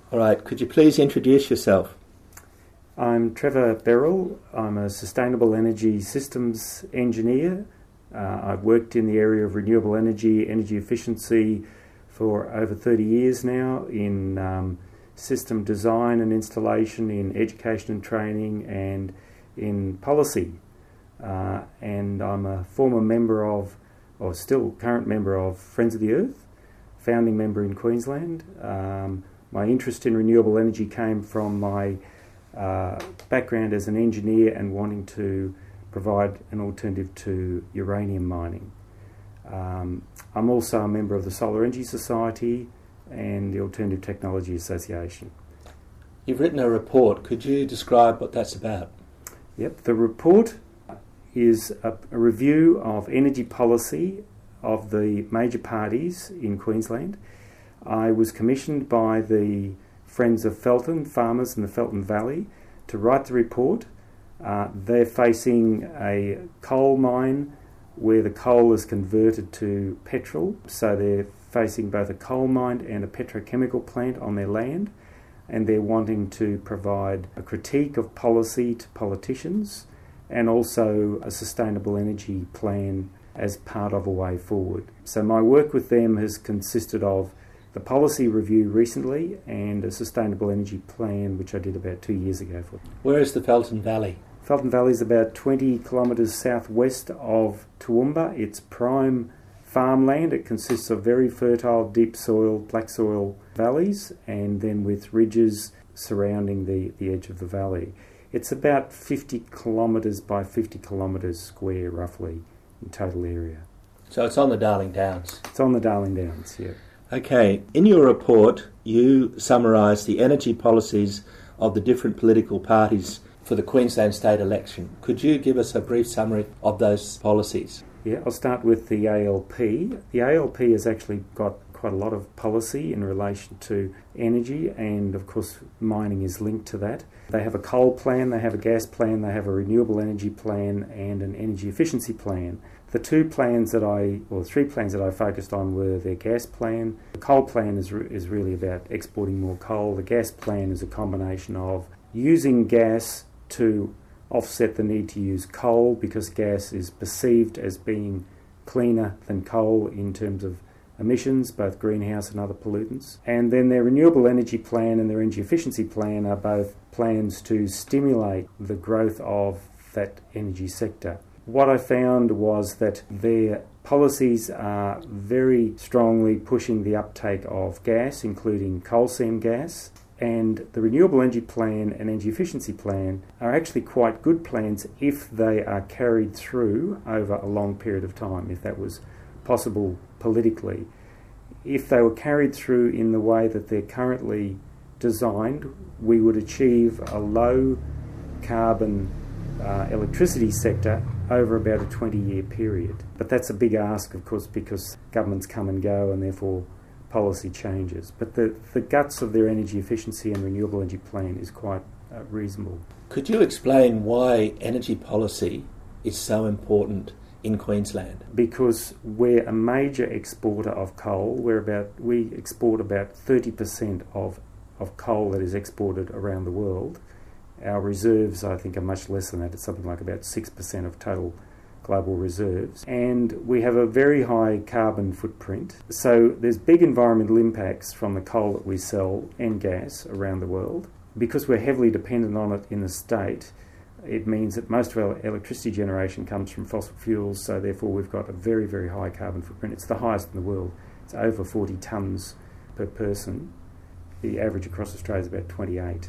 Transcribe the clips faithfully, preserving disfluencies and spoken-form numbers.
All right, could you please introduce yourself? I'm Trevor Beryl. I'm a sustainable energy systems engineer. Uh, I've worked in the area of renewable energy, energy efficiency for over thirty years now in um, system design and installation, in education and training, and in policy. Uh, and I'm a former member of, or still current member of Friends of the Earth, founding member in Queensland. Um, my interest in renewable energy came from my uh, background as an engineer and wanting to provide an alternative to uranium mining. Um, I'm also a member of the Solar Energy Society and the Alternative Technology Association. You've written a report. Could you describe what that's about? Yep, the report is a, a review of energy policy of the major parties in Queensland. I was commissioned by the Friends of Felton, farmers in the Felton Valley, to write the report. Uh, they're facing a coal mine where the coal is converted to petrol, so they're facing both a coal mine and a petrochemical plant on their land, and they're wanting to provide a critique of policy to politicians and also a sustainable energy plan as part of a way forward. So my work with them has consisted of the policy review recently and a sustainable energy plan which I did about two years ago for them. Where is the Felton Valley? Felton Valley is about twenty kilometres southwest of Toowoomba. It's prime farmland. It consists of very fertile, deep soil, black soil valleys, and then with ridges surrounding the, the edge of the valley. It's about fifty kilometres by fifty kilometres square, roughly, in total area. So it's on the Darling Downs? It's on the Darling Downs, yeah. Okay, in your report you summarise the energy policies of the different political parties for the Queensland state election. Could you give us a brief summary of those policies? Yeah, I'll start with the A L P. The A L P has actually got quite a lot of policy in relation to energy, and of course mining is linked to that. They have a coal plan, they have a gas plan, they have a renewable energy plan and an energy efficiency plan. The two plans that I, or three plans that I focused on were their gas plan. The coal plan is, re- is really about exporting more coal. The gas plan is a combination of using gas to offset the need to use coal because gas is perceived as being cleaner than coal in terms of emissions, both greenhouse and other pollutants. And then their renewable energy plan and their energy efficiency plan are both plans to stimulate the growth of that energy sector. What I found was that their policies are very strongly pushing the uptake of gas, including coal seam gas, and the renewable energy plan and energy efficiency plan are actually quite good plans if they are carried through over a long period of time, if that was possible politically. If they were carried through in the way that they're currently designed, we would achieve a low carbon uh, electricity sector over about a twenty-year period. But that's a big ask, of course, because governments come and go and therefore policy changes. But the, the guts of their energy efficiency and renewable energy plan is quite uh, reasonable. Could you explain why energy policy is so important in Queensland? Because we're a major exporter of coal. We're about we export about thirty percent of, of coal that is exported around the world. Our reserves, I think, are much less than that. It's something like about six percent of total global reserves. And we have a very high carbon footprint. So there's big environmental impacts from the coal that we sell and gas around the world. Because we're heavily dependent on it in the state, it means that most of our electricity generation comes from fossil fuels, so therefore we've got a very, very high carbon footprint. It's the highest in the world. It's over forty tonnes per person. The average across Australia is about twenty-eight.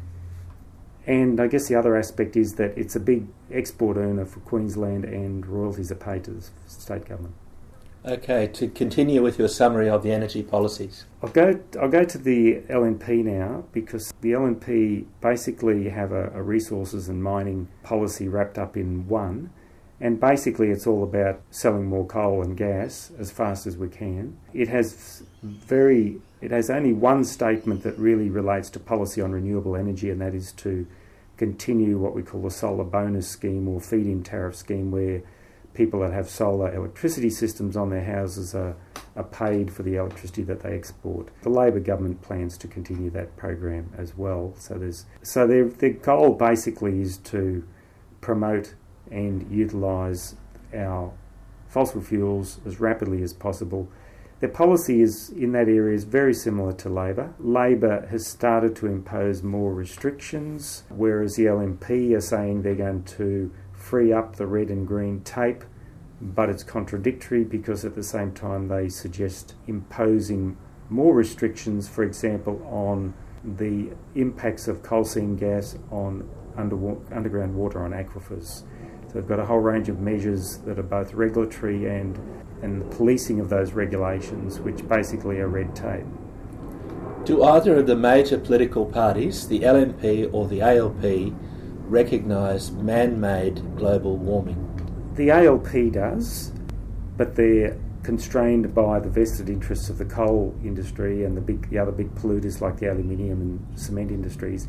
And I guess the other aspect is that it's a big export earner for Queensland and royalties are paid to the state government. Okay, to continue with your summary of the energy policies. I'll go I'll go to the L N P now, because the L N P basically have a, a resources and mining policy wrapped up in one, and basically it's all about selling more coal and gas as fast as we can. It has very It has only one statement that really relates to policy on renewable energy, and that is to continue what we call the solar bonus scheme or feed-in tariff scheme, where people that have solar electricity systems on their houses are, are paid for the electricity that they export. The Labor government plans to continue that program as well. So there's so their their goal basically is to promote and utilise our fossil fuels as rapidly as possible. Their policy is in that area is very similar to Labor. Labor has started to impose more restrictions, whereas the L N P are saying they're going to free up the red and green tape, but it's contradictory because at the same time they suggest imposing more restrictions, for example, on the impacts of coal seam gas on under, underground water on aquifers. So they've got a whole range of measures that are both regulatory and, and the policing of those regulations, which basically are red tape. Do either of the major political parties, the L N P or the A L P, recognise man-made global warming? The A L P does, but they're constrained by the vested interests of the coal industry and the big, the other big polluters like the aluminium and cement industries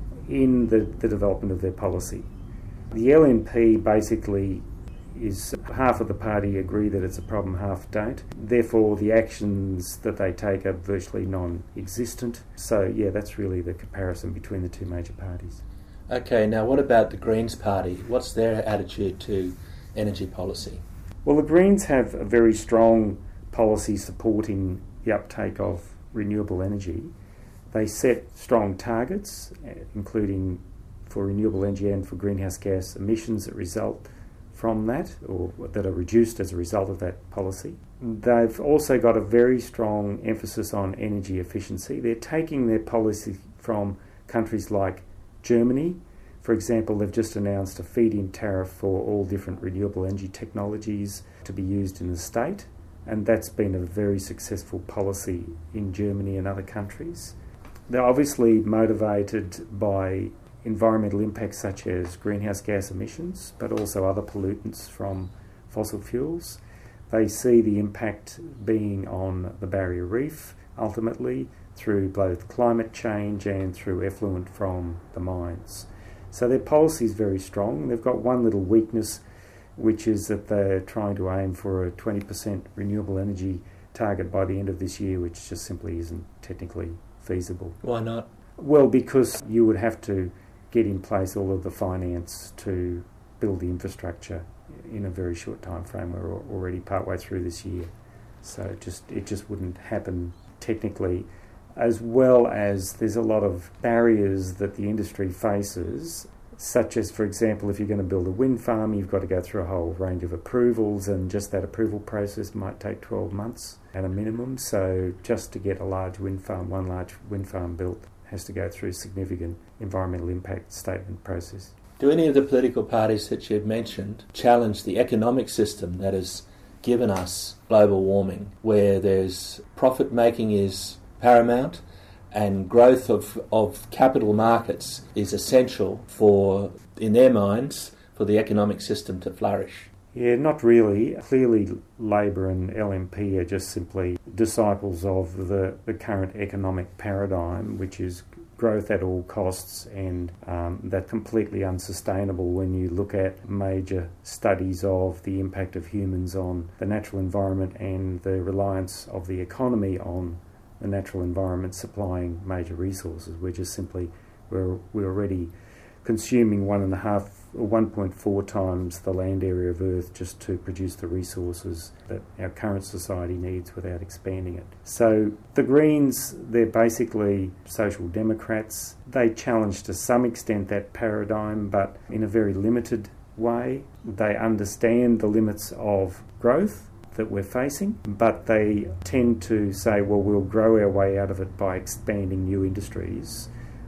in the, the development of their policy. The L N P basically is half of the party agree that it's a problem, half don't. Therefore, the actions that they take are virtually non-existent. So, yeah, that's really the comparison between the two major parties. Okay, now what about the Greens Party? What's their attitude to energy policy? Well, the Greens have a very strong policy supporting the uptake of renewable energy. They set strong targets, including for renewable energy and for greenhouse gas emissions that result from that, or that are reduced as a result of that policy. They've also got a very strong emphasis on energy efficiency. They're taking their policy from countries like Germany. For example, they've just announced a feed-in tariff for all different renewable energy technologies to be used in the state, and that's been a very successful policy in Germany and other countries. They're obviously motivated by environmental impacts such as greenhouse gas emissions, but also other pollutants from fossil fuels. They see the impact being on the barrier reef, ultimately, through both climate change and through effluent from the mines. So their policy is very strong. They've got one little weakness, which is that they're trying to aim for a twenty percent renewable energy target by the end of this year, which just simply isn't technically feasible. Why not? Well, because you would have to get in place all of the finance to build the infrastructure in a very short time frame. We're already partway through this year. So it just it just wouldn't happen technically, as well as there's a lot of barriers that the industry faces, such as, for example, if you're going to build a wind farm, you've got to go through a whole range of approvals, and just that approval process might take twelve months at a minimum. So just to get a large wind farm, one large wind farm built, has to go through a significant environmental impact statement process. Do any of the political parties that you've mentioned challenge the economic system that has given us global warming, where there's profit making is paramount and growth of, of capital markets is essential for, in their minds, for the economic system to flourish? Yeah, not really. Clearly, Labor and L N P are just simply disciples of the, the current economic paradigm, which is growth at all costs, and um, that's completely unsustainable when you look at major studies of the impact of humans on the natural environment and the reliance of the economy on the natural environment supplying major resources. We're just simply, we're, we're already consuming one and a half or one point four times the land area of Earth just to produce the resources that our current society needs without expanding it. So the Greens, they're basically social democrats. They challenge to some extent that paradigm, but in a very limited way. They understand the limits of growth that we're facing, but they tend to say, well, we'll grow our way out of it by expanding new industries,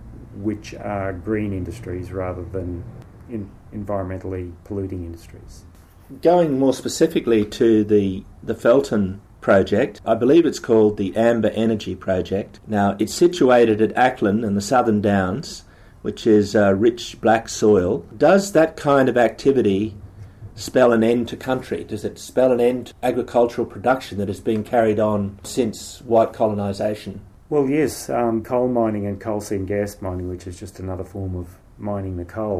which are green industries rather than in environmentally polluting industries. Going more specifically to the, the Felton project, I believe it's called the Amber Energy Project. Now, it's situated at Acland in the Southern Downs, which is uh, rich black soil. Does that kind of activity spell an end to country? Does it spell an end to agricultural production that has been carried on since white colonisation? Well, yes, um, coal mining and coal seam gas mining, which is just another form of mining the coal,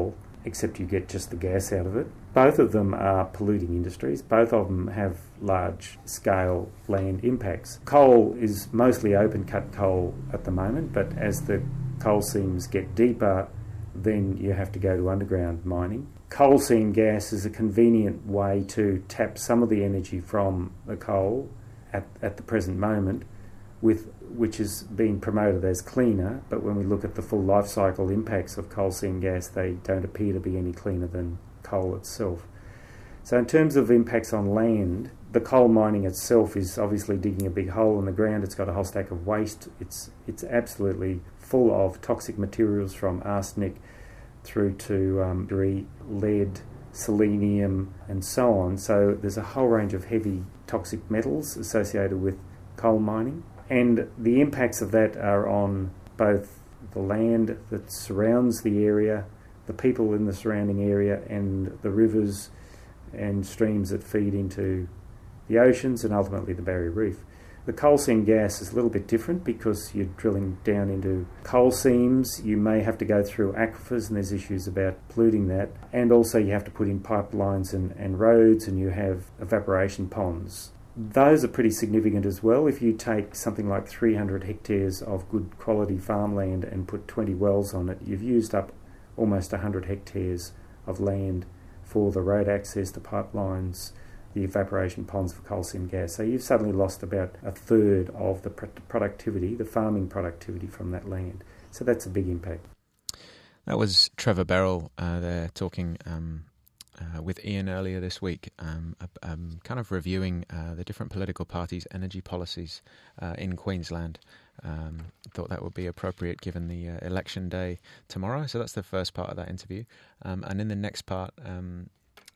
except you get just the gas out of it. Both of them are polluting industries. Both of them have large-scale land impacts. Coal is mostly open-cut coal at the moment, but as the coal seams get deeper, then you have to go to underground mining. Coal seam gas is a convenient way to tap some of the energy from the coal at, at the present moment, with which is being promoted as cleaner, but when we look at the full life cycle impacts of coal seam gas, they don't appear to be any cleaner than coal itself. So in terms of impacts on land, the coal mining itself is obviously digging a big hole in the ground. It's got a whole stack of waste. It's it's absolutely full of toxic materials, from arsenic through to um, lead, selenium, and so on. So there's a whole range of heavy toxic metals associated with coal mining. And the impacts of that are on both the land that surrounds the area, the people in the surrounding area, and the rivers and streams that feed into the oceans and ultimately the Barrier Reef. The coal seam gas is a little bit different because you're drilling down into coal seams. You may have to go through aquifers, and there's issues about polluting that. And also you have to put in pipelines and, and roads, and you have evaporation ponds. Those are pretty significant as well. If you take something like three hundred hectares of good quality farmland and put twenty wells on it, you've used up almost one hundred hectares of land for the road access, the pipelines, the evaporation ponds for coal seam gas. So you've suddenly lost about a third of the productivity, the farming productivity from that land. So that's a big impact. That was Trevor Berrell uh, there talking um Uh, with Ian earlier this week, um, um, kind of reviewing uh, the different political parties' energy policies uh, in Queensland. Um, thought that would be appropriate given the uh, election day tomorrow. So that's the first part of that interview. Um, and in the next part, um,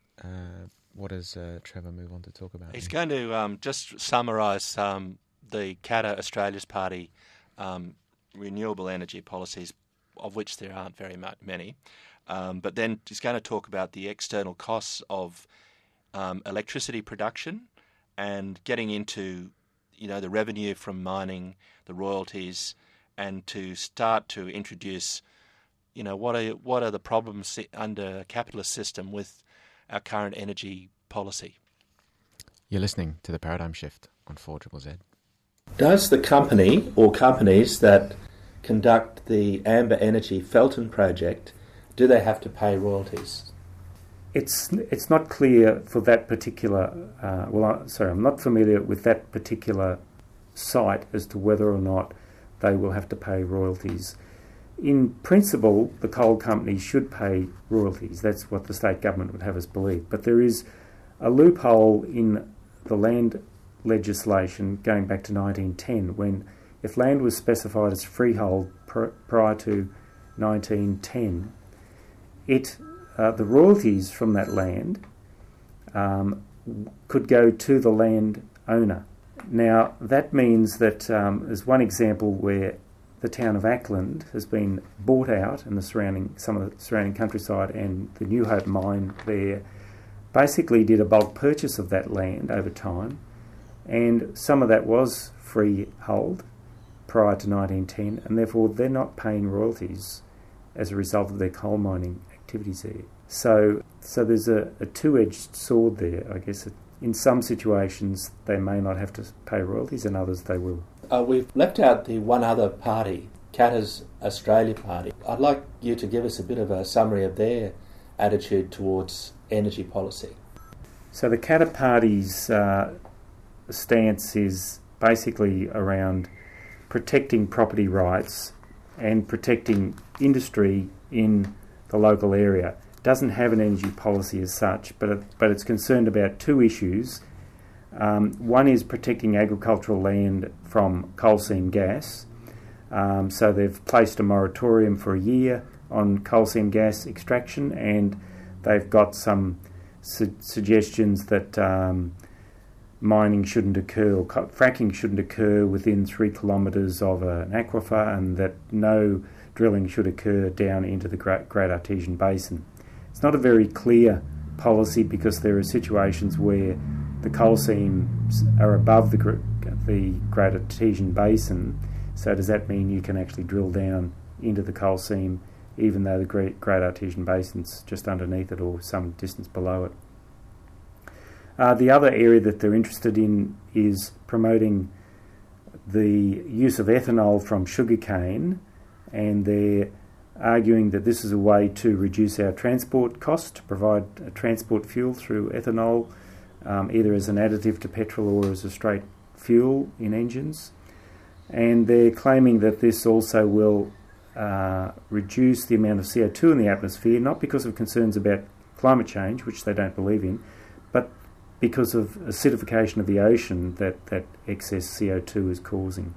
uh, what does uh, Trevor move on to talk about? He's going to um, just summarise um, the Katter Australia's Party um, renewable energy policies, of which there aren't very many. Um, but then he's going to talk about the external costs of um, electricity production and getting into, you know, the revenue from mining, the royalties, and to start to introduce, you know, what are what are the problems under a capitalist system with our current energy policy. You're listening to The Paradigm Shift on four Z Z. Does the company or companies that conduct the Amber Energy Felton project, do they have to pay royalties? It's it's not clear for that particular. Uh, well, I, sorry, I'm not familiar with that particular site as to whether or not they will have to pay royalties. In principle, the coal companies should pay royalties. That's what the state government would have us believe. But there is a loophole in the land legislation going back to nineteen ten, when if land was specified as freehold pr- prior to nineteen ten, it uh, the royalties from that land um, could go to the land owner. Now, that means that um, there's one example where the town of Ackland has been bought out, and the surrounding some of the surrounding countryside and the New Hope mine there basically did a bulk purchase of that land over time, and some of that was freehold prior to nineteen ten, and therefore they're not paying royalties as a result of their coal mining activities there. So, so there's a, a two-edged sword there, I guess. In some situations, they may not have to pay royalties, and others they will. Uh, we've left out the one other party, Katter's Australia Party. I'd like you to give us a bit of a summary of their attitude towards energy policy. So the Katter Party's uh, stance is basically around protecting property rights and protecting industry in the local area. It doesn't have an energy policy as such, but it, but it's concerned about two issues. Um, one is protecting agricultural land from coal seam gas. Um, so they've placed a moratorium for a year on coal seam gas extraction, and they've got some su- suggestions that um, mining shouldn't occur, or co- fracking shouldn't occur within three kilometres of an aquifer, and that no drilling should occur down into the Great, Great Artesian Basin. It's not a very clear policy because there are situations where the coal seams are above the, the Great Artesian Basin. So does that mean you can actually drill down into the coal seam even though the Great, Great Artesian Basin's just underneath it or some distance below it. Uh, the other area that they're interested in is promoting the use of ethanol from sugarcane, and they're arguing that this is a way to reduce our transport costs, to provide a transport fuel through ethanol, um, either as an additive to petrol or as a straight fuel in engines. And they're claiming that this also will uh, reduce the amount of C O two in the atmosphere, not because of concerns about climate change, which they don't believe in, but because of acidification of the ocean that, that excess C O two is causing.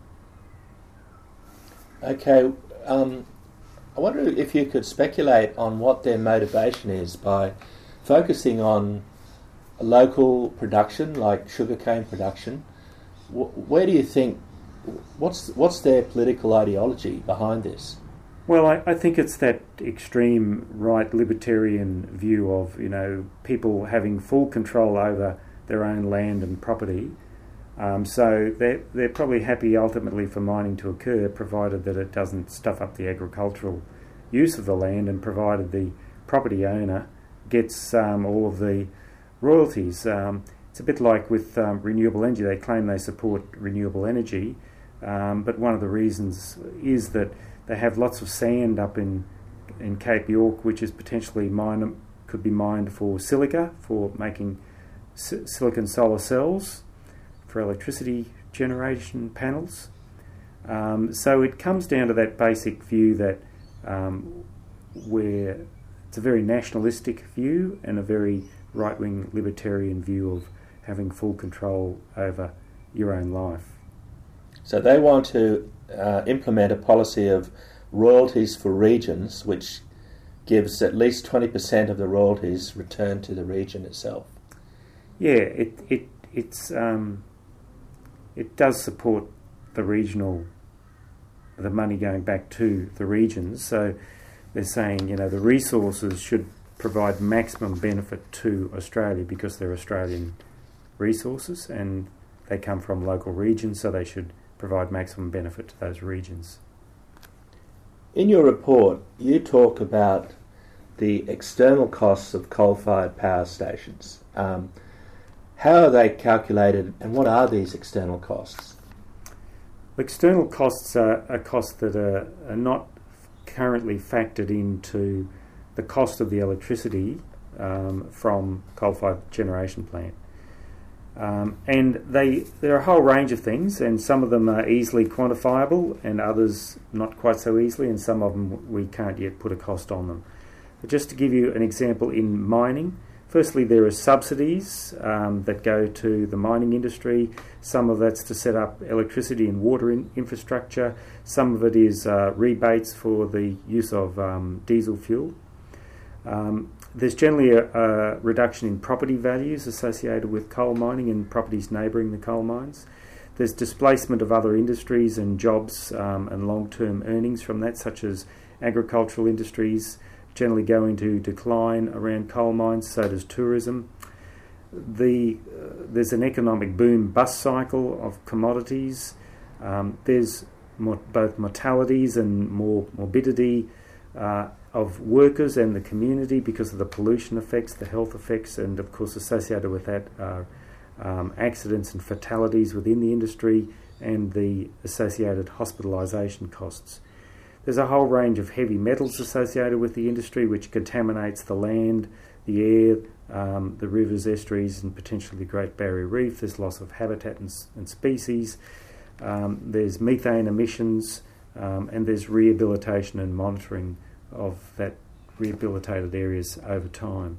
Okay, um, I wonder if you could speculate on what their motivation is by focusing on local production, like sugarcane production. W- where do you think, what's what's their political ideology behind this? Well, I, I think it's that extreme right libertarian view of, you know, people having full control over their own land and property. Um, so they're, they're probably happy ultimately for mining to occur, provided that it doesn't stuff up the agricultural use of the land and provided the property owner gets um, all of the royalties. Um, it's a bit like with um, renewable energy. They claim they support renewable energy, um, but one of the reasons is that they have lots of sand up in in Cape York, which is potentially mine, could be mined for silica, for making si- silicon solar cells for electricity generation panels. Um, so it comes down to that basic view that um, where it's a very nationalistic view and a very right-wing libertarian view of having full control over your own life. So they want to uh, implement a policy of royalties for regions, which gives at least twenty percent of the royalties returned to the region itself. Yeah, it it it's um, it does support the regional, the money going back to the regions. So they're saying, you know, the resources should provide maximum benefit to Australia because they're Australian resources and they come from local regions, so they should provide maximum benefit to those regions. In your report, you talk about the external costs of coal-fired power stations. Um, how are they calculated, and what are these external costs? External costs are, are costs that are, are not currently factored into the cost of the electricity um, from coal-fired generation plant. Um, and they there are a whole range of things, and some of them are easily quantifiable and others not quite so easily, and some of them we can't yet put a cost on them. But just to give you an example, in mining, firstly there are subsidies um, that go to the mining industry. Some of that's to set up electricity and water in infrastructure. Some of it is uh, rebates for the use of um, diesel fuel. Um, There's generally a, a reduction in property values associated with coal mining and properties neighbouring the coal mines. There's displacement of other industries and jobs um, and long-term earnings from that, such as agricultural industries generally go into decline around coal mines, so does tourism. The, uh, there's an economic boom-bust cycle of commodities. Um, there's more, both mortalities and more morbidity uh, of workers and the community because of the pollution effects, the health effects, and of course associated with that are um, accidents and fatalities within the industry and the associated hospitalisation costs. There's a whole range of heavy metals associated with the industry which contaminates the land, the air, um, the rivers, estuaries, and potentially the Great Barrier Reef. There's loss of habitat and, and species. Um, there's methane emissions, um, and there's rehabilitation and monitoring of that rehabilitated areas over time.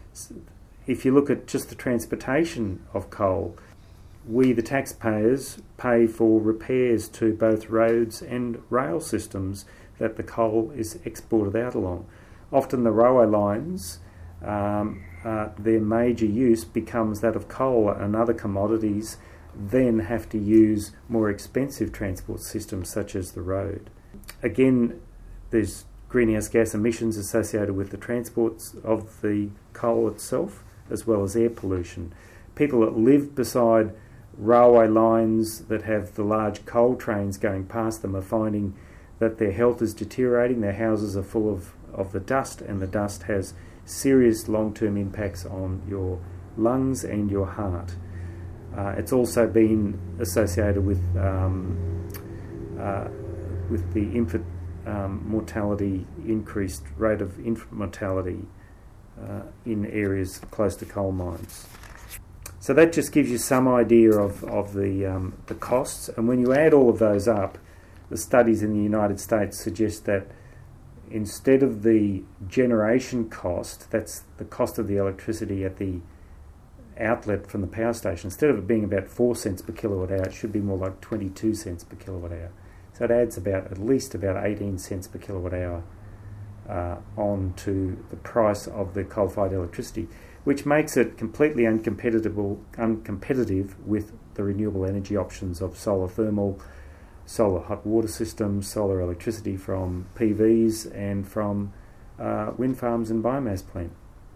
If you look at just the transportation of coal, we, the taxpayers, pay for repairs to both roads and rail systems that the coal is exported out along. Often the railway lines, um, uh, their major use becomes that of coal, and other commodities then have to use more expensive transport systems such as the road. Again, there's greenhouse gas emissions associated with the transports of the coal itself, as well as air pollution. People that live beside railway lines that have the large coal trains going past them are finding that their health is deteriorating, their houses are full of, of the dust, and the dust has serious long-term impacts on your lungs and your heart. Uh, it's also been associated with um, uh, with the infant um, mortality, increased rate of infant mortality uh, in areas close to coal mines. So that just gives you some idea of, of the, um, the costs, and when you add all of those up, the studies in the United States suggest that instead of the generation cost, that's the cost of the electricity at the outlet from the power station, instead of it being about four cents per kilowatt hour, it should be more like twenty-two cents per kilowatt hour. So it adds about at least about eighteen cents per kilowatt hour uh, on to the price of the coal-fired electricity, which makes it completely uncompetitive, uncompetitive with the renewable energy options of solar thermal, solar hot water systems, solar electricity from P Vs, and from uh, wind farms and biomass plant.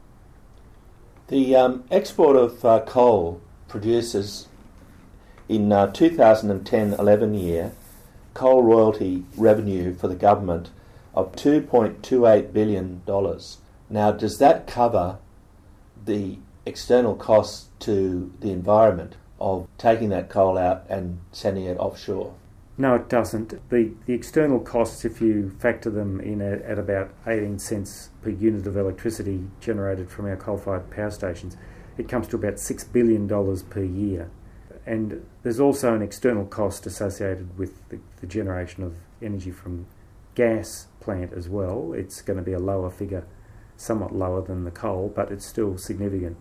The um, export of uh, coal produces in uh, two thousand ten eleven year coal royalty revenue for the government of two point two eight billion dollars. Now, does that cover the external costs to the environment of taking that coal out and sending it offshore? No, it doesn't. The the external costs, if you factor them in at, at about eighteen cents per unit of electricity generated from our coal-fired power stations, it comes to about six billion dollars per year. And there's also an external cost associated with the, the generation of energy from gas plant as well. It's going to be a lower figure, somewhat lower than the coal, but it's still significant.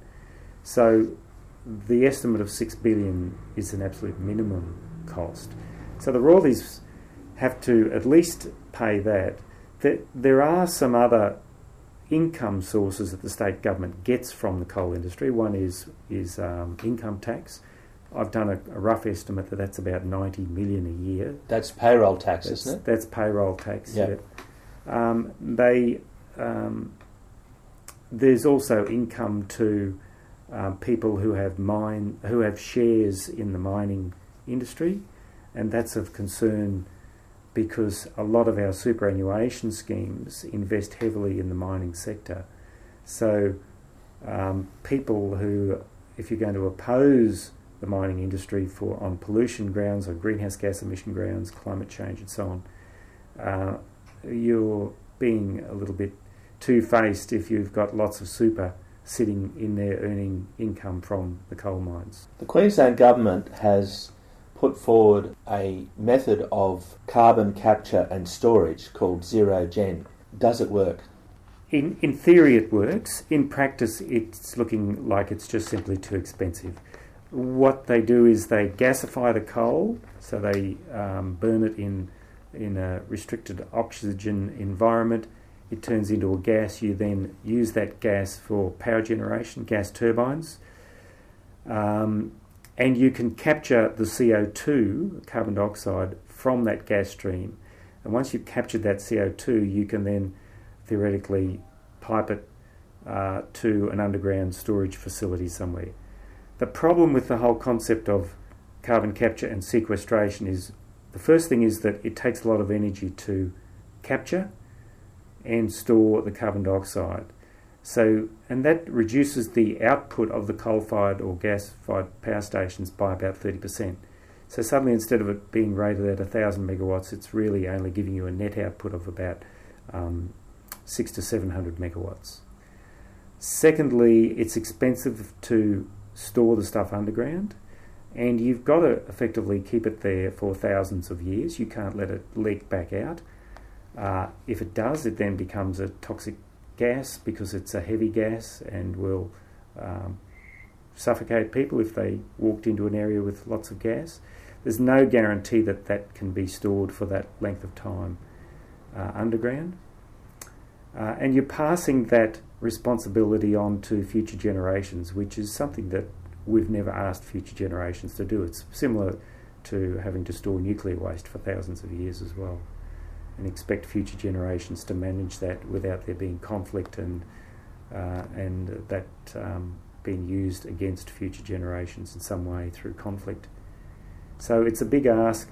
So the estimate of six billion dollars is an absolute minimum cost. So the royalties have to at least pay that. There are some other income sources that the state government gets from the coal industry. One is is um, income tax. I've done a, a rough estimate that that's about ninety million dollars a year. That's payroll tax, that's, isn't it? That's payroll tax. Yep. Yeah. Um, they um, there's also income to um, people who have mine who have shares in the mining industry. And that's of concern because a lot of our superannuation schemes invest heavily in the mining sector. So um, people who, if you're going to oppose the mining industry for on pollution grounds, on greenhouse gas emission grounds, climate change and so on, uh, you're being a little bit two-faced if you've got lots of super sitting in there earning income from the coal mines. The Queensland Government has put forward a method of carbon capture and storage called Zero Gen. Does it work? In in theory it works. In practice it's looking like it's just simply too expensive. What they do is they gasify the coal, so they um, burn it in, in a restricted oxygen environment. It turns into a gas. You then use that gas for power generation, gas turbines. Um, And you can capture the C O two, carbon dioxide, from that gas stream. And once you've captured that C O two, you can then theoretically pipe it uh, to an underground storage facility somewhere. The problem with the whole concept of carbon capture and sequestration is, the first thing is that it takes a lot of energy to capture and store the carbon dioxide. So, and that reduces the output of the coal-fired or gas-fired power stations by about thirty percent. So suddenly, instead of it being rated at one thousand megawatts, it's really only giving you a net output of about um, six to seven hundred megawatts. Secondly, it's expensive to store the stuff underground, and you've got to effectively keep it there for thousands of years. You can't let it leak back out. Uh, if it does, it then becomes a toxic gas because it's a heavy gas and will um, suffocate people if they walked into an area with lots of gas. There's no guarantee that that can be stored for that length of time uh, underground. Uh, and you're passing that responsibility on to future generations, which is something that we've never asked future generations to do. It's similar to having to store nuclear waste for thousands of years as well, and expect future generations to manage that without there being conflict and uh, and that um, being used against future generations in some way through conflict. So it's a big ask.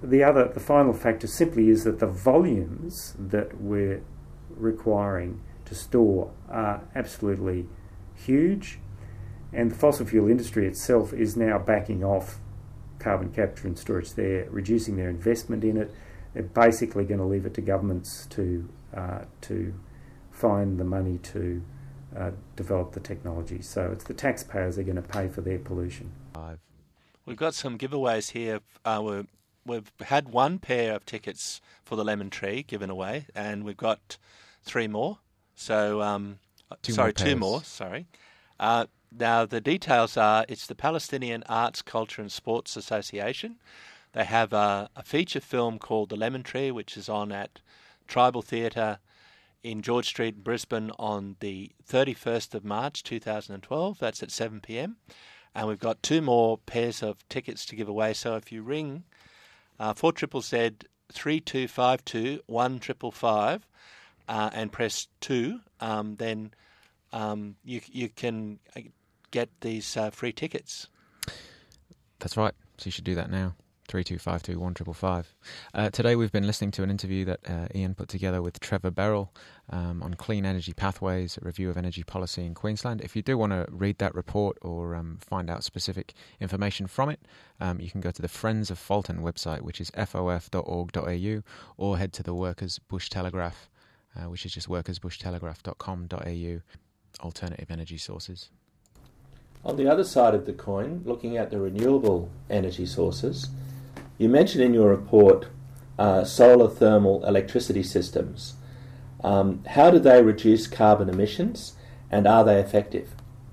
the other, the final factor simply is that the volumes that we're requiring to store are absolutely huge, and the fossil fuel industry itself is now backing off carbon capture and storage. They're reducing their investment in it. They're basically going to leave it to governments to uh, to find the money to uh, develop the technology. So it's the taxpayers that are going to pay for their pollution. We've got some giveaways here. Uh, we're, we've had one pair of tickets for the Lemon Tree given away, and we've got three more. So, um, two sorry, more two more. Sorry. Uh, now the details are: it's the Palestinian Arts, Culture and Sports Association. They have a, a feature film called The Lemon Tree, which is on at Tribal Theatre in George Street, Brisbane, on the thirty-first of March two thousand twelve. That's at seven p m. And we've got two more pairs of tickets to give away. So if you ring uh, four triple Z three two five two one triple five uh, and press two, um, then um, you you can get these uh, free tickets. That's right. So you should do that now. three two five two one triple five. Uh, today we've been listening to an interview that uh, Ian put together with Trevor Beryl um, on clean energy pathways, a review of energy policy in Queensland. If you do want to read that report or um, find out specific information from it, um, you can go to the Friends of Fulton website, which is f o f dot org dot a u, or head to the Workers Bush Telegraph, uh, which is just workers bush telegraph dot com dot a u, alternative energy sources. On the other side of the coin, looking at the renewable energy sources, you mentioned in your report uh, solar thermal electricity systems. Um, how do they reduce carbon emissions, and are they effective?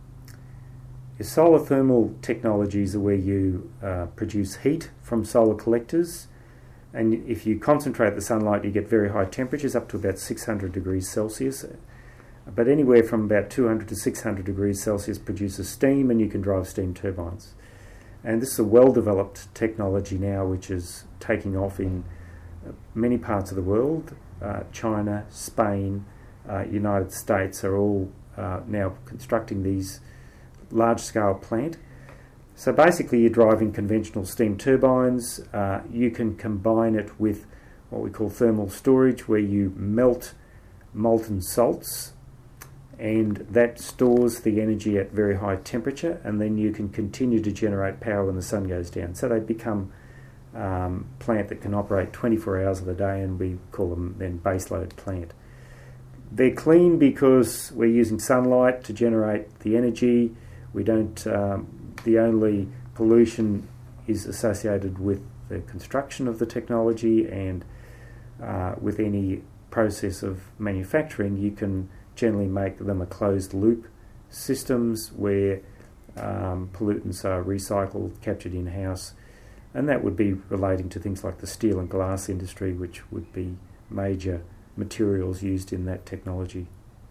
Your solar thermal technologies are where you uh, produce heat from solar collectors, and if you concentrate the sunlight, you get very high temperatures, up to about six hundred degrees Celsius. But anywhere from about two hundred to six hundred degrees Celsius produces steam, and you can drive steam turbines. And this is a well-developed technology now which is taking off in many parts of the world. Uh, China, Spain, uh, United States are all uh, now constructing these large-scale plant. So basically you're driving conventional steam turbines. Uh, you can combine it with what we call thermal storage, where you melt molten salts, and that stores the energy at very high temperature, and then you can continue to generate power when the sun goes down. So they become um, plant that can operate twenty-four hours of the day, and we call them then baseload plant. They're clean because we're using sunlight to generate the energy. We don't. Um, the only pollution is associated with the construction of the technology, and uh, with any process of manufacturing, you can generally make them a closed loop systems where um, pollutants are recycled, captured in-house, and that would be relating to things like the steel and glass industry, which would be major materials used in that technology.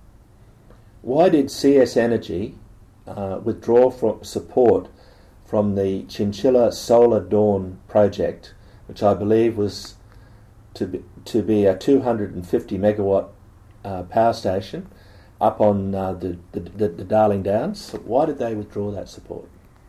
Why did C S Energy uh, withdraw from support from the Chinchilla Solar Dawn project, which I believe was to be, to be a two hundred fifty megawatt Uh, power station up on uh, the, the, the, the Darling Downs? Why did they withdraw that support?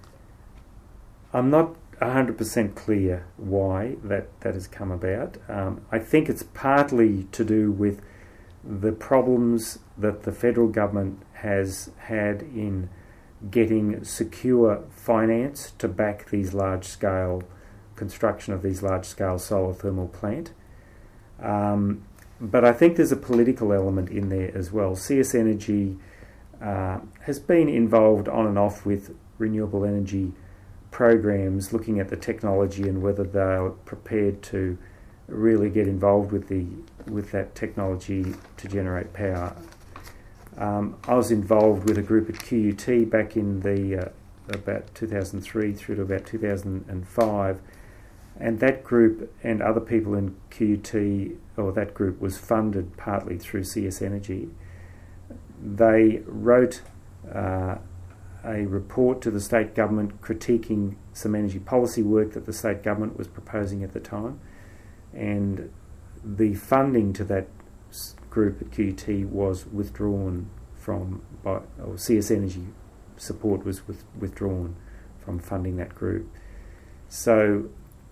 I'm not one hundred percent clear why that, that has come about. Um, I think it's partly to do with the problems that the federal government has had in getting secure finance to back these large-scale construction of these large-scale solar thermal plant. Um, But I think there's a political element in there as well. C S Energy uh, has been involved on and off with renewable energy programs, looking at the technology and whether they're prepared to really get involved with the with that technology to generate power. Um, I was involved with a group at Q U T back in the uh, about two thousand three through to about two thousand five. And that group and other people in Q U T, or that group, was funded partly through C S Energy. They wrote uh, a report to the state government critiquing some energy policy work that the state government was proposing at the time. And the funding to that group at Q U T was withdrawn from, by, or C S Energy support was with, withdrawn from funding that group. So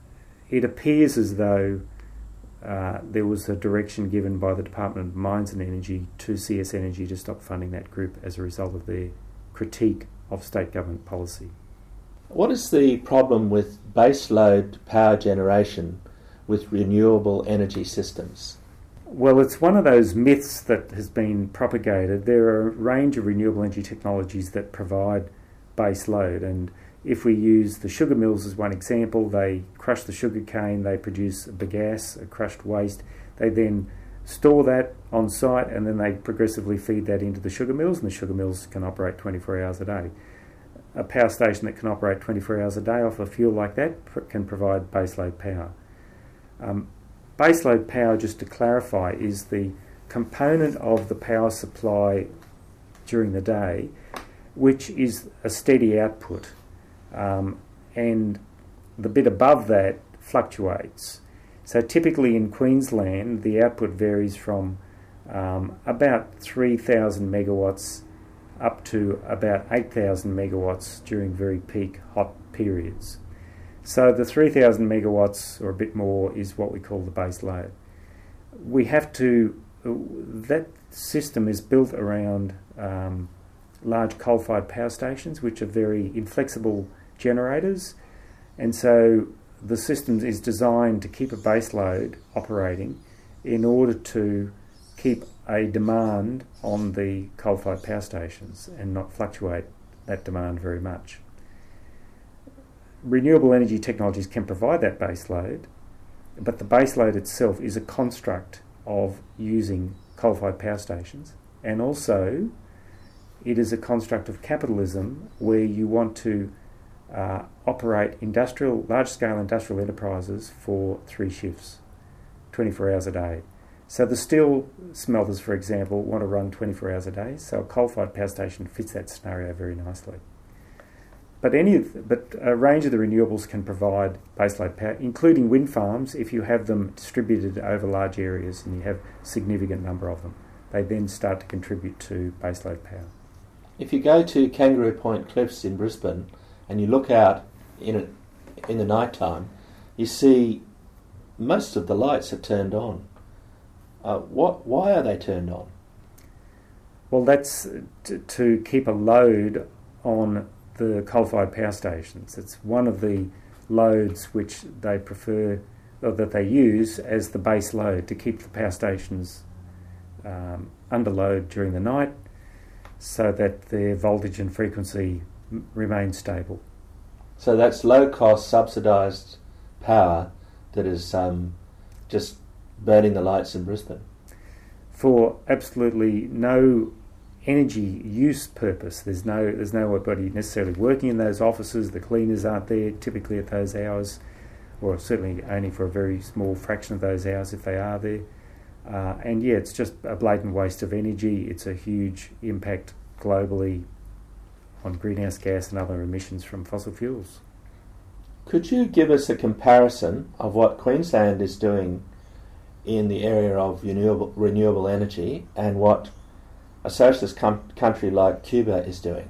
it appears as though uh, there was a direction given by the Department of Mines and Energy to C S Energy to stop funding that group as a result of their critique of state government policy. What is the problem with baseload power generation with renewable energy systems? Well, it's one of those myths that has been propagated. There are a range of renewable energy technologies that provide base load, and if we use the sugar mills as one example, they crush the sugar cane, they produce bagasse, a crushed waste. They then store that on site, and then they progressively feed that into the sugar mills, and the sugar mills can operate twenty-four hours a day. A power station that can operate twenty-four hours a day off a fuel like that pr- can provide baseload power. Um, baseload power, just to clarify, is the component of the power supply during the day which is a steady output, um, and the bit above that fluctuates. So typically in Queensland the output varies from um, about three thousand megawatts up to about eight thousand megawatts during very peak hot periods. So the three thousand megawatts or a bit more is what we call the base load. We have to, that system is built around um, large coal-fired power stations, which are very inflexible generators, and so the system is designed to keep a base load operating in order to keep a demand on the coal-fired power stations and not fluctuate that demand very much. Renewable energy technologies can provide that base load, but the base load itself is a construct of using coal-fired power stations, and also it is a construct of capitalism where you want to uh, operate industrial, large-scale industrial enterprises for three shifts, twenty-four hours a day. So the steel smelters, for example, want to run twenty-four hours a day, so a coal-fired power station fits that scenario very nicely. But any, but a range of the renewables can provide baseload power, including wind farms, if you have them distributed over large areas and you have a significant number of them. They then start to contribute to baseload power. If you go to Kangaroo Point Cliffs in Brisbane and you look out in it in the night time, you see most of the lights are turned on. Uh, what? Why are they turned on? Well, that's to, to keep a load on the coal-fired power stations. It's one of the loads which they prefer, or that they use as the base load to keep the power stations um, under load during the night so that their voltage and frequency m- remain stable. So that's low-cost, subsidised power that is um, just burning the lights in Brisbane. For absolutely no energy use purpose. There's no there's nobody necessarily working in those offices. The cleaners aren't there typically at those hours, or certainly only for a very small fraction of those hours if they are there. Uh, and yeah, it's just a blatant waste of energy. It's a huge impact globally on greenhouse gas and other emissions from fossil fuels. Could you give us a comparison of what Queensland is doing in the area of renewable, renewable energy and what a socialist com- country like Cuba is doing?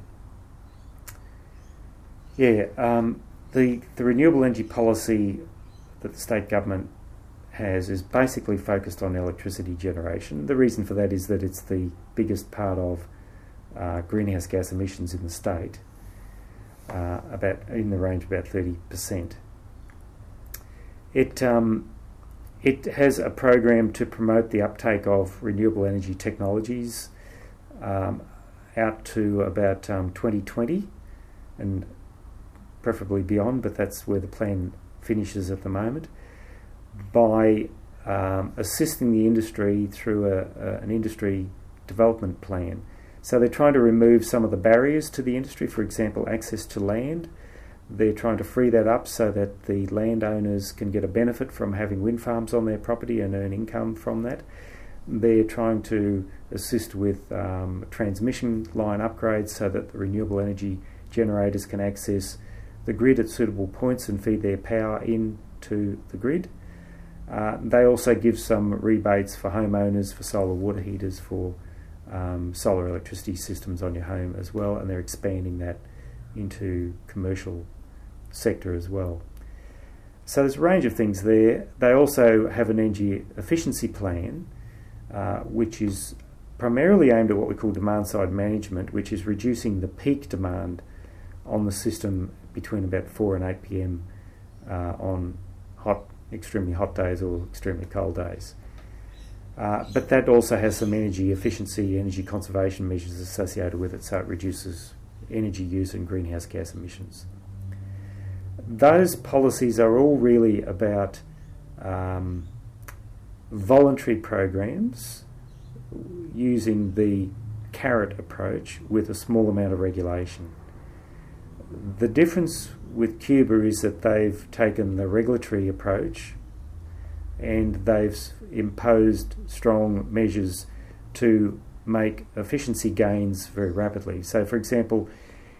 Yeah, um, the, the renewable energy policy that the state government has is basically focused on electricity generation. The reason for that is that it's the biggest part of uh, greenhouse gas emissions in the state, uh, about in the range of about thirty percent. It um, it has a program to promote the uptake of renewable energy technologies um, out to about um, twenty twenty, and preferably beyond, but that's where the plan finishes at the moment, by um, assisting the industry through a, a, an industry development plan. So they're trying to remove some of the barriers to the industry, for example, access to land. They're trying to free that up so that the landowners can get a benefit from having wind farms on their property and earn income from that. They're trying to assist with um, transmission line upgrades so that the renewable energy generators can access the grid at suitable points and feed their power into the grid. Uh, they also give some rebates for homeowners for solar water heaters, for um, solar electricity systems on your home as well, and they're expanding that into commercial sector as well. So there's a range of things there. They also have an energy efficiency plan, uh, which is primarily aimed at what we call demand-side management, which is reducing the peak demand on the system between about four and eight p.m. Uh, on hot, extremely hot days or extremely cold days. Uh, but that also has some energy efficiency, energy conservation measures associated with it, so it reduces energy use and greenhouse gas emissions. Those policies are all really about um, voluntary programs using the carrot approach with a small amount of regulation. The difference with Cuba is that they've taken the regulatory approach and they've imposed strong measures to make efficiency gains very rapidly. So, for example,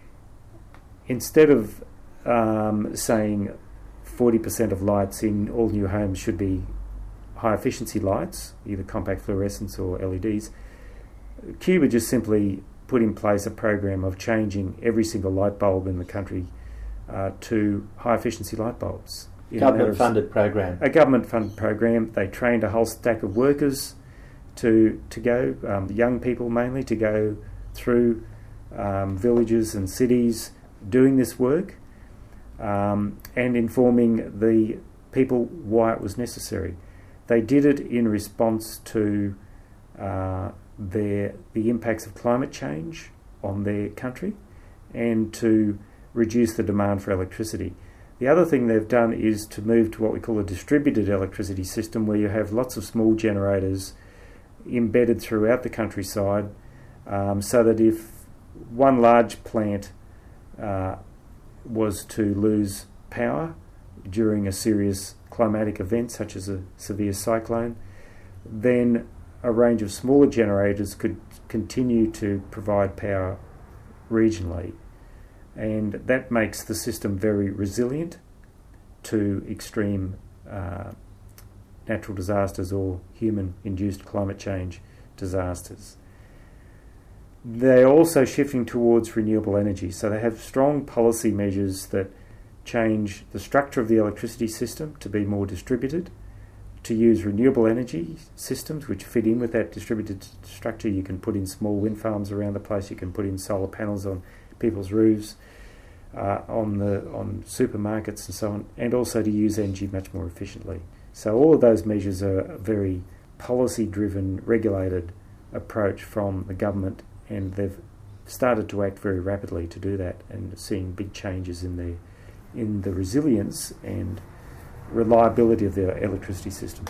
instead of um, saying forty percent of lights in all new homes should be high efficiency lights, either compact fluorescents or L E Ds, Cuba just simply put in place a program of changing every single light bulb in the country uh, to high efficiency light bulbs. Government funded program. A government funded program. They trained a whole stack of workers to to go, um, young people mainly, to go through um, villages and cities doing this work um, and informing the people why it was necessary. They did it in response to uh, their the impacts of climate change on their country and to reduce the demand for electricity. The other thing they've done is to move to what we call a distributed electricity system, where you have lots of small generators embedded throughout the countryside, um, so that if one large plant uh, was to lose power during a serious climatic event such as a severe cyclone, then a range of smaller generators could continue to provide power regionally. And that makes the system very resilient to extreme uh, natural disasters or human-induced climate change disasters. They're also shifting towards renewable energy, so they have strong policy measures that change the structure of the electricity system to be more distributed, to use renewable energy systems which fit in with that distributed structure. You can put in small wind farms around the place, you can put in solar panels on people's roofs, uh, on the on supermarkets and so on, and also to use energy much more efficiently. So all of those measures are a very policy-driven, regulated approach from the government, and they've started to act very rapidly to do that, and seeing big changes in the in the resilience and reliability of their electricity system.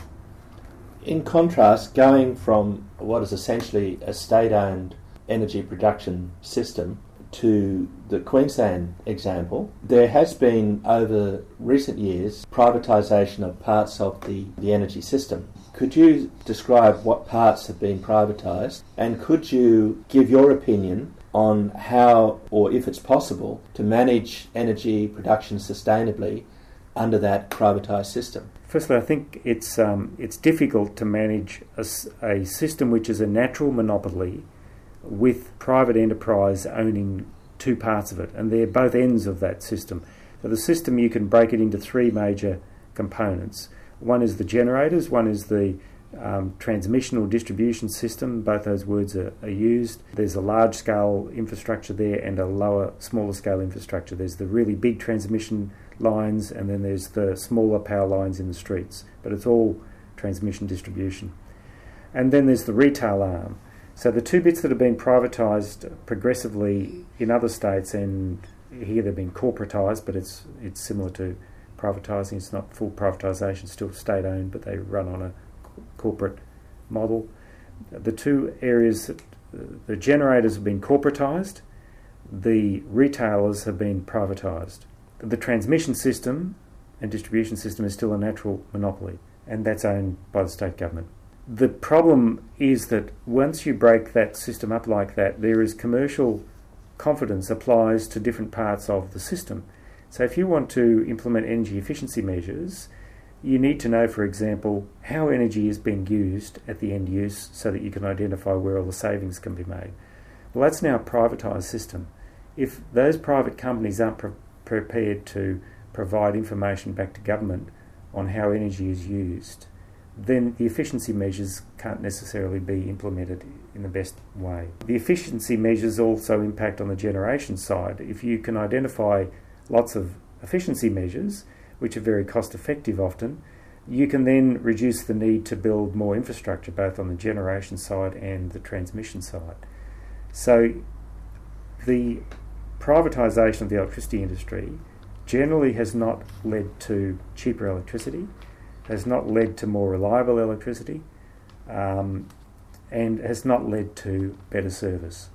In contrast, going from what is essentially a state-owned energy production system to the Queensland example, there has been over recent years privatisation of parts of the, the energy system. Could you describe what parts have been privatised, and could you give your opinion on how, or if it's possible, to manage energy production sustainably under that privatised system? Firstly, I think it's um, it's difficult to manage a, a system which is a natural monopoly with private enterprise owning two parts of it, and they're both ends of that system. So the system, you can break it into three major components. One is the generators, one is the um, transmission or distribution system, both those words are, are used. There's a large scale infrastructure there and a lower, smaller scale infrastructure. There's the really big transmission lines, and then there's the smaller power lines in the streets, but it's all transmission distribution. And then there's the retail arm. So the two bits that have been privatised progressively in other states, and here they've been corporatised, but it's it's similar to privatising. It's not full privatisation, it's still state-owned, but they run on a corporate model. The two areas, that, uh, the generators have been corporatised, the retailers have been privatised. The transmission system and distribution system is still a natural monopoly, and that's owned by the state government. The problem is that once you break that system up like that, there is commercial confidence applies to different parts of the system. So if you want to implement energy efficiency measures, you need to know, for example, how energy is being used at the end use so that you can identify where all the savings can be made. Well, that's now a privatised system. If those private companies aren't pre- prepared to provide information back to government on how energy is used, then the efficiency measures can't necessarily be implemented in the best way. The efficiency measures also impact on the generation side. If you can identify lots of efficiency measures, which are very cost effective often, you can then reduce the need to build more infrastructure both on the generation side and the transmission side. So the privatisation of the electricity industry generally has not led to cheaper electricity, has not led to more reliable electricity, um, and has not led to better service.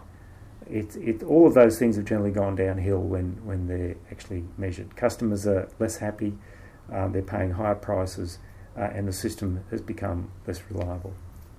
It, it, all of those things have generally gone downhill when, when they're actually measured. Customers are less happy, um, they're paying higher prices, uh, and the system has become less reliable.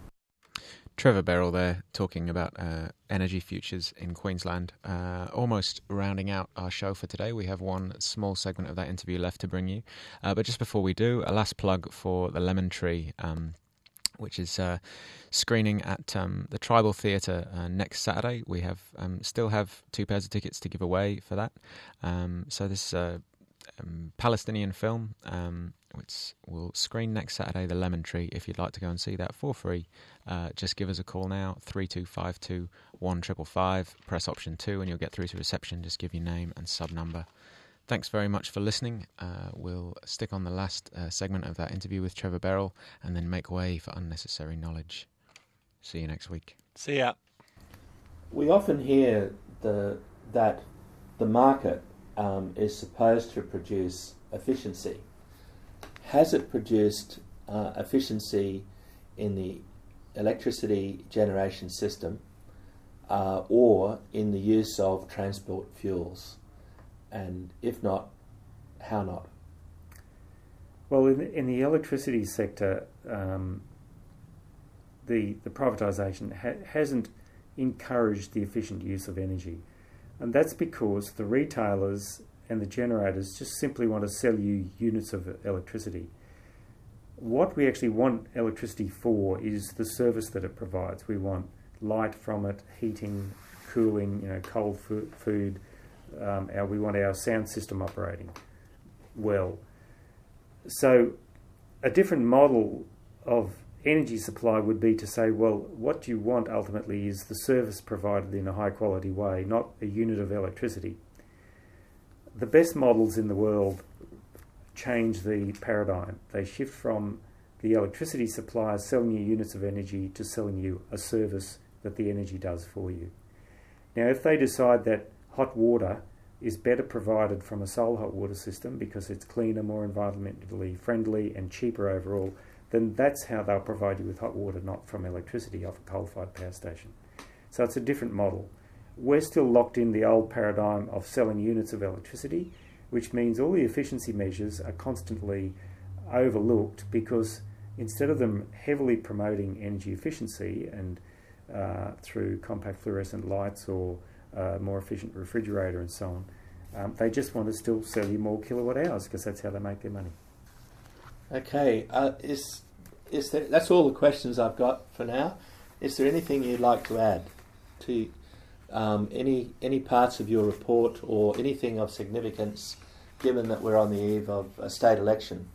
Trevor Beryl there talking about uh, energy futures in Queensland. Uh, almost rounding out our show for today. We have one small segment of that interview left to bring you. Uh, but just before we do, a last plug for the Lemon Tree, um, which is uh, screening at um, the Tribal Theatre uh, next Saturday. We have um, still have two pairs of tickets to give away for that. Um, so this uh, um, Palestinian film, um, which will screen next Saturday, The Lemon Tree. If you'd like to go and see that for free, uh, just give us a call now, three two five two, one five five five, press option two and you'll get through to reception. Just give your name and sub number. Thanks very much for listening. Uh, we'll stick on the last uh, segment of that interview with Trevor Beryl and then make way for unnecessary knowledge. See you next week. See ya. We often hear the that the market um, is supposed to produce efficiency. Has it produced uh, efficiency in the electricity generation system uh, or in the use of transport fuels? And if not, how not? Well, in the, in the electricity sector, um, the the privatisation ha- hasn't encouraged the efficient use of energy, and that's because the retailers and the generators just simply want to sell you units of electricity. What we actually want electricity for is the service that it provides. We want light from it, heating, cooling, you know, cold fu- food. Um, our, we want our sound system operating well. So a different model of energy supply would be to say, well, what you want ultimately is the service provided in a high quality way, not a unit of electricity. The best models in the world change the paradigm. They shift from the electricity supplier selling you units of energy to selling you a service that the energy does for you. Now, if they decide that hot water is better provided from a solar hot water system because it's cleaner, more environmentally friendly and cheaper overall, then that's how they'll provide you with hot water, not from electricity off a coal-fired power station. So it's a different model. We're still locked in the old paradigm of selling units of electricity, which means all the efficiency measures are constantly overlooked because instead of them heavily promoting energy efficiency and uh, through compact fluorescent lights or uh, more efficient refrigerator and so on, um, they just want to still sell you more kilowatt hours because that's how they make their money. Okay, uh, is is there? That's all the questions I've got for now. Is there anything you'd like to add to um, any any parts of your report or anything of significance, given that we're on the eve of a state election?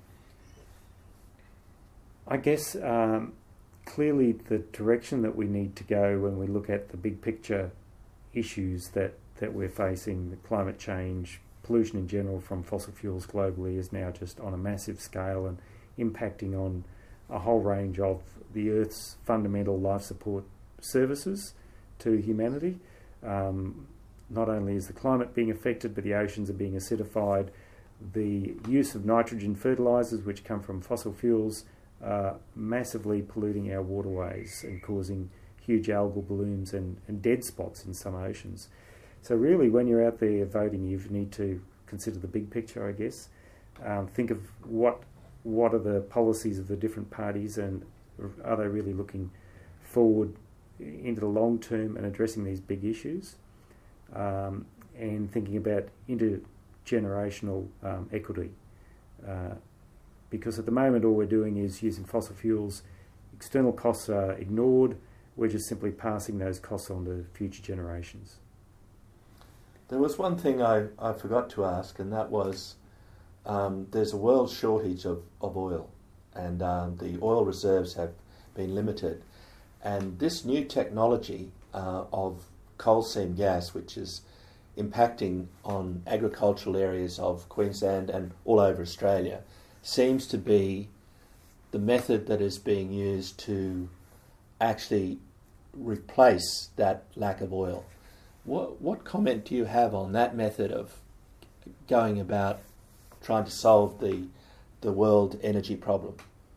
I guess um, clearly the direction that we need to go when we look at the big picture issues that, that we're facing, the climate change, pollution in general from fossil fuels globally is now just on a massive scale and impacting on a whole range of the Earth's fundamental life support services to humanity. Um, not only is the climate being affected, but the oceans are being acidified. The use of nitrogen fertilisers, which come from fossil fuels, uh, massively polluting our waterways and causing huge algal blooms and, and dead spots in some oceans. So really, when you're out there voting, you need to consider the big picture, I guess. Um, think of what what are the policies of the different parties, and are they really looking forward into the long term and addressing these big issues, um, and thinking about intergenerational um, equity. Uh, because at the moment, all we're doing is using fossil fuels. External costs are ignored. We're just simply passing those costs on to future generations. There was one thing I, I forgot to ask, and that was um, there's a world shortage of, of oil, and um, the oil reserves have been limited. And this new technology uh, of coal seam gas, which is impacting on agricultural areas of Queensland and all over Australia, seems to be the method that is being used to actually replace that lack of oil. What, what comment do you have on that method of going about trying to solve the the world energy problem?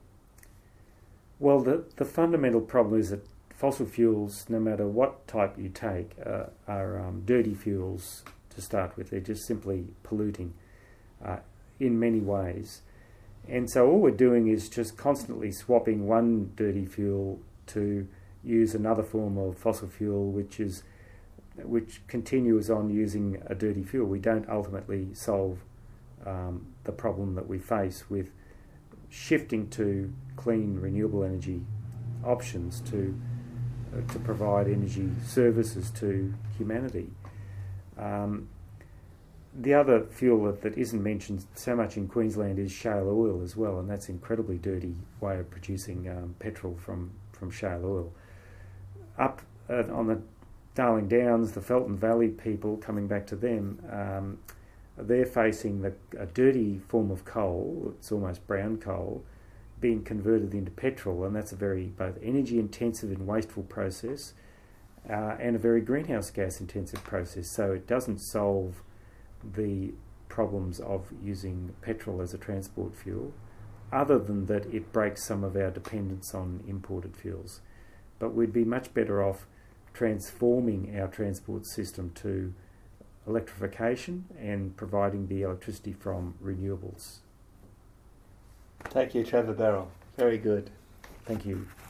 Well, the, the fundamental problem is that fossil fuels, no matter what type you take, uh, are um, dirty fuels to start with. They're just simply polluting uh, in many ways. And so all we're doing is just constantly swapping one dirty fuel to use another form of fossil fuel, which is which continues on using a dirty fuel. We don't ultimately solve um, the problem that we face with shifting to clean renewable energy options to uh, to provide energy services to humanity. Um, the other fuel that, that isn't mentioned so much in Queensland is shale oil as well, and that's an incredibly dirty way of producing um, petrol from, from shale oil. Up uh, on the Darling Downs, the Felton Valley people, coming back to them, um, they're facing the, a dirty form of coal, it's almost brown coal, being converted into petrol, and that's a very both energy intensive and wasteful process, uh, and a very greenhouse gas intensive process. So it doesn't solve the problems of using petrol as a transport fuel, other than that it breaks some of our dependence on imported fuels. But we'd be much better off transforming our transport system to electrification and providing the electricity from renewables. Thank you, Trevor Barrell. Very good. Thank you.